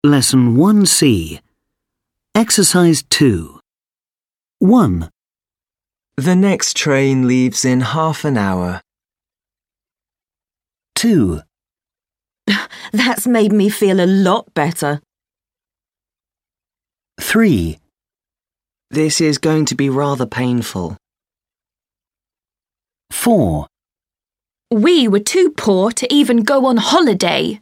Lesson 1C. Exercise 2. 1. The next train leaves in half an hour. 2. That's made me feel a lot better. 3. This is going to be rather painful. 4. We were too poor to even go on holiday.